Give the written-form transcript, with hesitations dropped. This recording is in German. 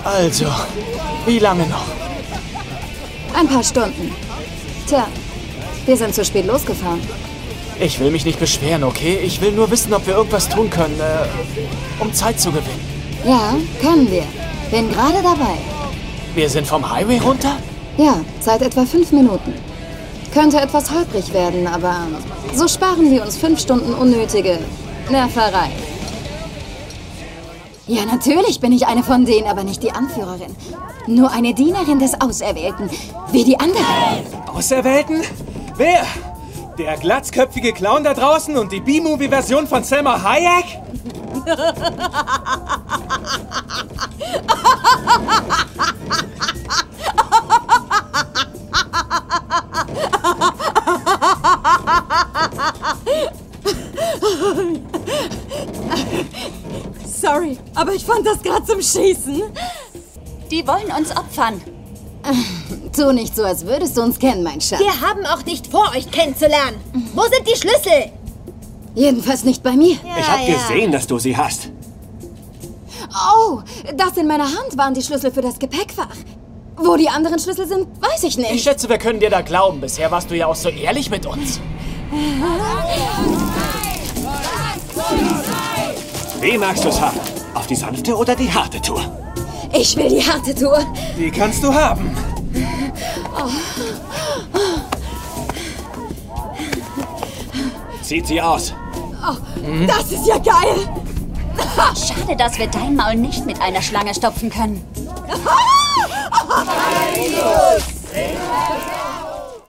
Also, wie lange noch? Ein paar Stunden. Tja, wir sind zu spät losgefahren. Ich will mich nicht beschweren, okay? Ich will nur wissen, ob wir irgendwas tun können, um Zeit zu gewinnen. Ja, können wir. Bin gerade dabei. Wir sind vom Highway runter? Ja, seit etwa 5 Minuten. Könnte etwas holprig werden, aber so sparen wir uns 5 Stunden unnötige Nerverei. Ja, natürlich bin ich eine von denen, aber nicht die Anführerin. Nur eine Dienerin des Auserwählten, wie die anderen. Auserwählten? Wer? Der glatzköpfige Clown da draußen und die B-Movie-Version von Selma Hayek? Sorry, aber ich fand das gerade zum Schießen. Die wollen uns opfern. Tu nicht so, als würdest du uns kennen, mein Schatz. Wir haben auch nicht vor, euch kennenzulernen. Wo sind die Schlüssel? Jedenfalls nicht bei mir. Ich habe gesehen, dass du sie hast. Oh, das in meiner Hand waren die Schlüssel für das Gepäckfach. Wo die anderen Schlüssel sind, weiß ich nicht. Ich schätze, wir können dir da glauben. Bisher warst du ja auch so ehrlich mit uns. Wie magst du es haben? Auf die sanfte oder die harte Tour? Ich will die harte Tour. Die kannst du haben. Zieht sie aus. Das ist ja geil. Schade, dass wir dein Maul nicht mit einer Schlange stopfen können. Ein Kuss.